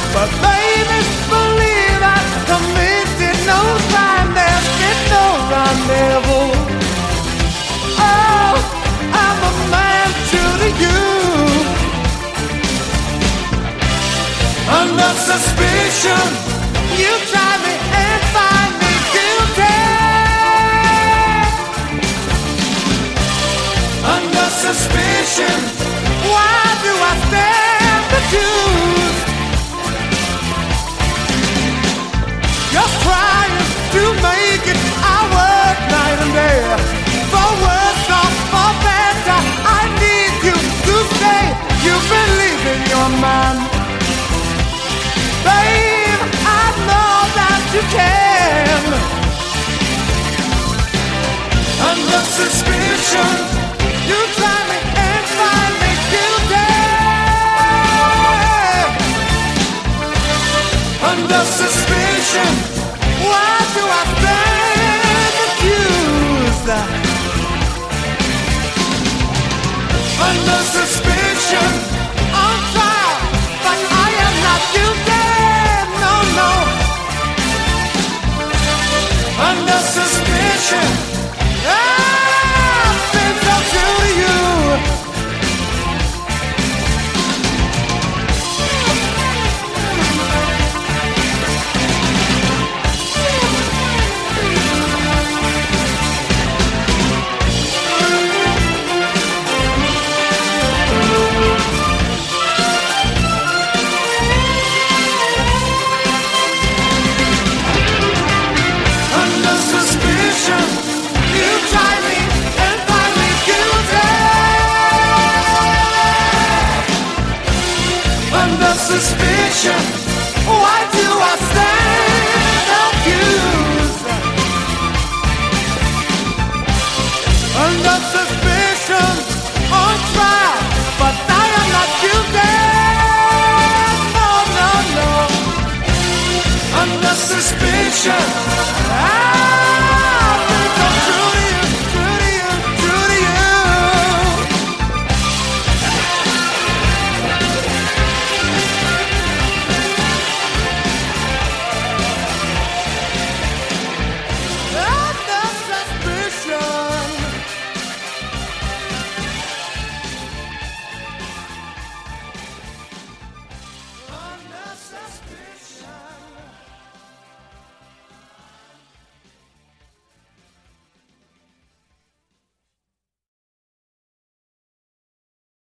But baby, believe I committed no crime. There's been no rendezvous. Oh, I'm a man true to you. Under suspicion, you try me and find me guilty. Under suspicion, why do I stand accused? You're trying to make it. I work night and day. For worse or for better, I need you to say you believe in your man. Babe, I know that you can. Under suspicion,